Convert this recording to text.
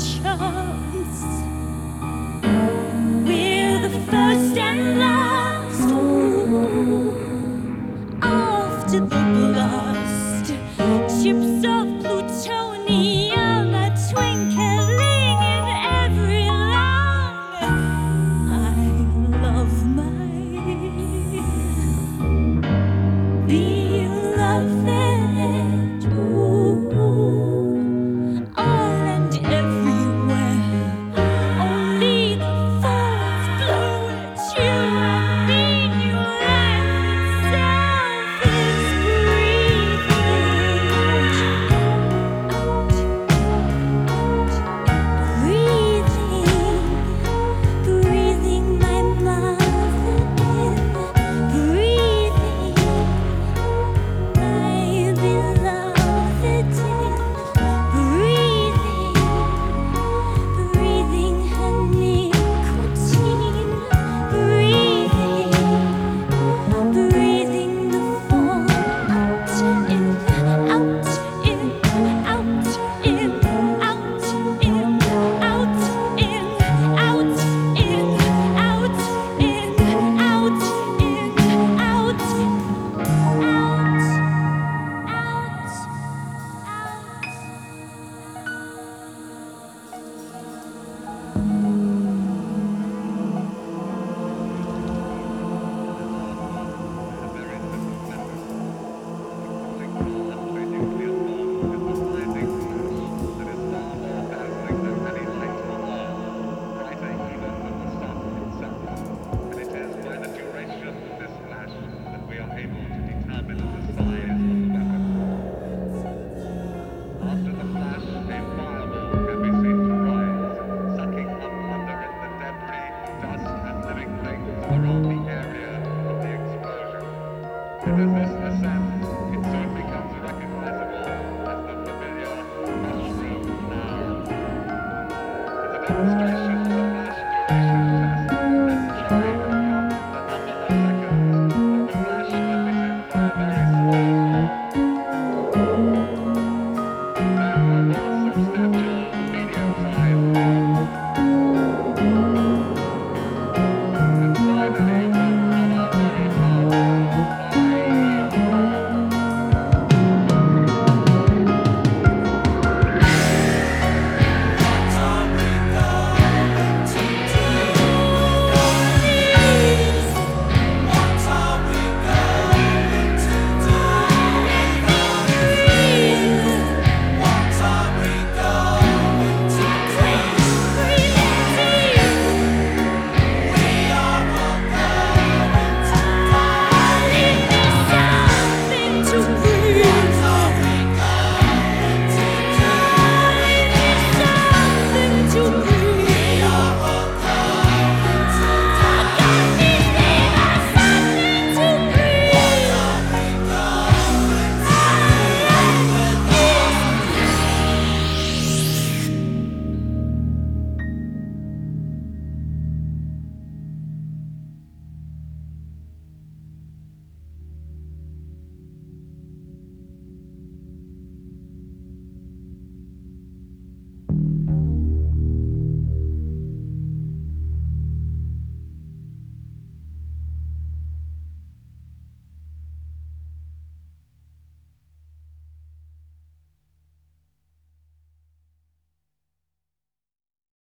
chance. We're the first and last. Ooh, after the blast, chips of plutonium are twinkling in every lung. I love my beloved. Ooh, all and everywhere. Only the fools blow at you and me. Your life itself is breathing, my mother in, breathing, my beloved in, breathing her nicotine, breathing the fall out, in, out, in, out, in, out, in, out, in, out, in, out, in, out, in, out, After the flash, a fireball can be seen to rise, sucking up under it the debris, dust, and living things around the area of the explosion. And as this ascends, it soon becomes recognizable as the familiar mushroom cloud. As a demonstration of the flash duration